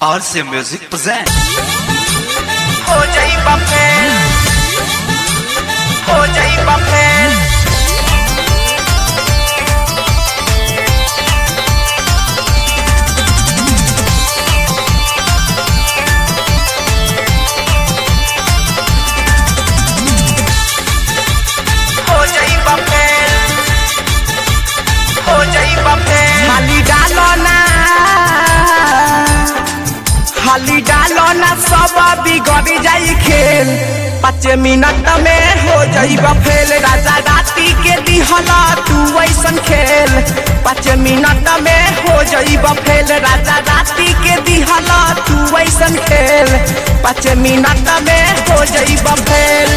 और से music present हो जाई बफेल, हो जाई बफेल। हो जाई बफेल, हो जाई बफेल। खाली डालो ना सब बिगड़ जाई खेल। 5 मिनट में हो जाई बफेल। राजा राती के दिहला तू वैसन खेल। 5 मिनट में हो जाई बफेल। राजा राती के दिहला तू वैसन खेल। 5 मिनट में हो जाई बफेल।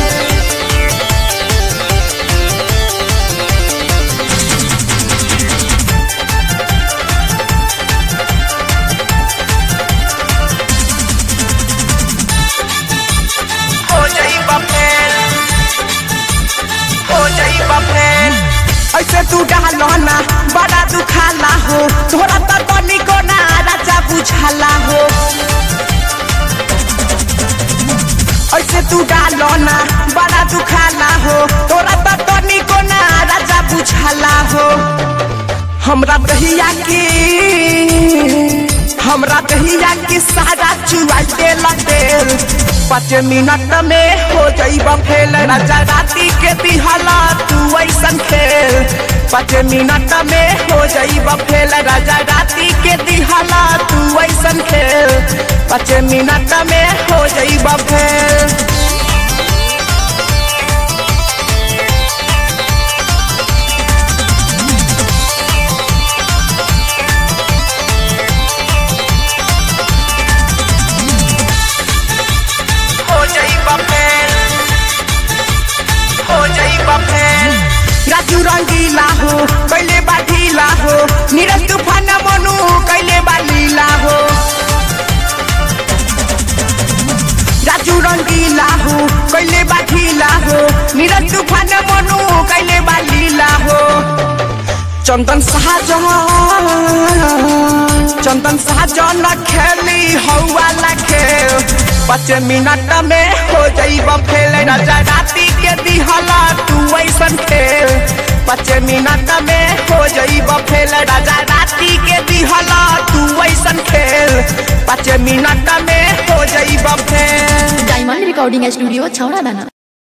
ऐसे तू डालो ना बड़ा दुखाला हो। थोड़ा तो तनिको ना राजा बुझाला हो। ऐसे तू डालो ना बड़ा दुखाला हो। थोड़ा तो तनिको ना राजा बुझाला हो। हमरा दहिया की सारा चुआ देला तेल। 5 मिनट में हो जाई बफेल। राजा राती के दिहला तू वैसन खेल। 5 मिनट में हो जाई बफेल। राजा राती के दिहला तू वैसन खेल। 5 मिनट में हो जाई बफेल। राजू रंगीला हो कैले बाढ़ीला हो। नीरज तूफान मनु कैले बालीला हो। राजू रंगीला हो कैले बाढ़ीला हो। नीरज तूफान मनु कैले बालीला हो। चंदन साजन खेली हौवाला खेल। 5 मिनट में हो जाई बफेल। राजा राती के दिहला तू वैसन खेल। 5 मिनट में हो जाई बफेल। राजा राती के दिहला तू वैसन खेल। 5 मिनट में हो जाई बफेल। डायमंड रिकॉर्डिंग स्टूडियो छौड़ा दाना।